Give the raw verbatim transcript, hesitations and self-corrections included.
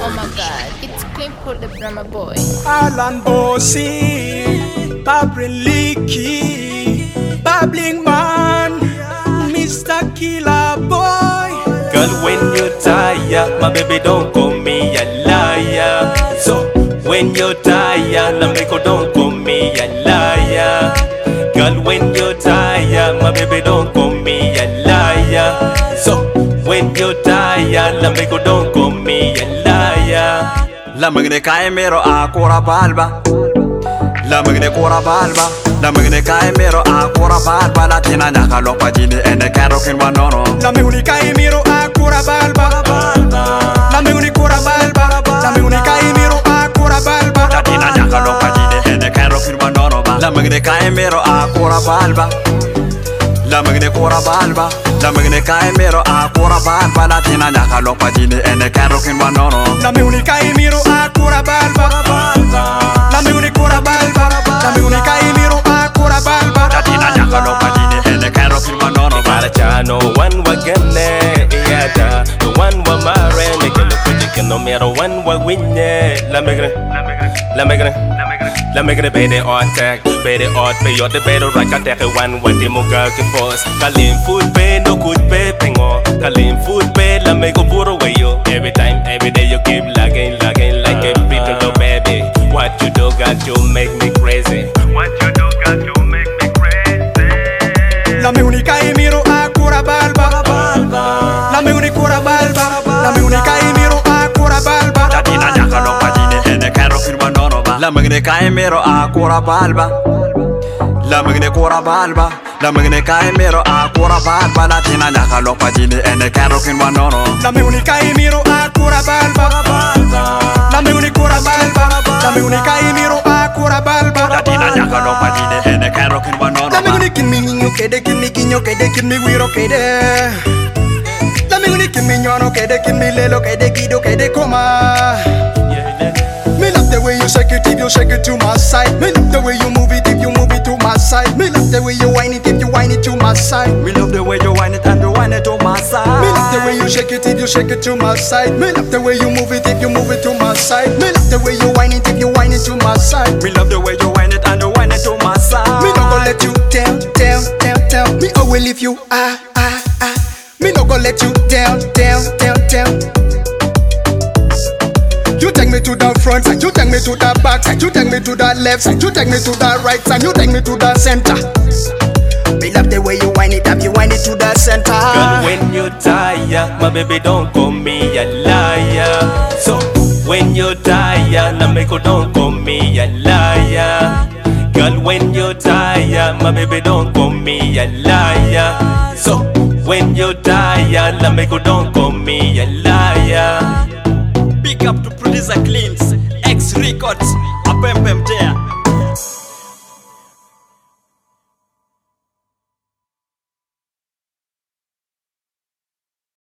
Oh my god, it's Clinkle the Brahma boy. Alan Bossy, Babrin Leaky, Babbling Man, Mister Killer Boy. Girl, when you're tired, my baby don't call me a liar. So when you're tired, na me go don't call me a liar. Girl, when you're tired, my baby don't call me a liar. So when you're tired, na me go don't call me a liar. La magne kai mero a cora balba. La magne cora balba. La magne kai mero a cora balba. La tina nyaka lopa jini ene kero kin wanono. La me unica e miro a cura balba. La me unica cura balba. La me unica e miro a cura balba. La tina nyaka lopa jini ene kero kin wanono ba. La magne kai mero a cora balba. La magne cora balba. La magne kai mero a cora balba. La tina nyaka lopa jini ene kero kin wanono. La me unica e miro a cura balba. La me unica cura balba. La me unica e miro a cura balba. La tina nyaka lopa jini ene kero kin wanono ba. No one wa gane yada, no one wa mare, make it look pretty, no matter one wa winne. La megre, la megre, la megre, baby, or tag, baby, or pay your the better, right? I take one what the muga can force. Kalim food pay, no good pay, pingo. Kalim food pay, la make a puro way yo. Every time, every day you keep lagging, lagging like a little baby. What you do got to make me crazy. What you do got to make me crazy. La me unica e miro a cura balba. La me unica cura balba. La me unica e miro a cura balba. La tina nyaka lopa jini ene kero kin wanono ba. La magne kai mero a cora balba. La magne cora balba. La magne kai mero a cora balba. La tina nyaka lopa jini ene kero kin wanono. La me unica e miro a cura balba. La me unica cura balba. La me unica e miro a cura balba. La tina nyaka lopa jini ene kero kin wanono ba. La me unica me niño kede kin me quiño kede kin me wiro kede. La me unica me ñono kede kin me lelo kede guido kede coma. Me love the way you shake it if you shake it to my side. Me love the way you move it if you move it to my side. Me love the way you whine it if you whine it to my side. We love the way you whine it and you whine it to my side. Me love the way you shake it if you shake it to my side. Me love the way you move it if you move it to my side. Me love the way you whine it if you whine it to my side. We love the way you whine it and you whine it to my side. Me no go let you down, down, down, down. Me always leave you ah, ah, ah. Me no go let you down, down, down, down. You take me to the front side, you take me to the back side, you take me to the left side, you take me to the right side, you take me to the center. Me love the way you whine it up, you whine it to the center. Girl, when you're tired, my baby don't call me a liar. So when you're tired, na me go don't call me a liar. Girl, when you're tired, my baby don't call me a liar. So when you're tired, na me go don't call me a liar. Big up to producer Cleans, X Records, a pem pem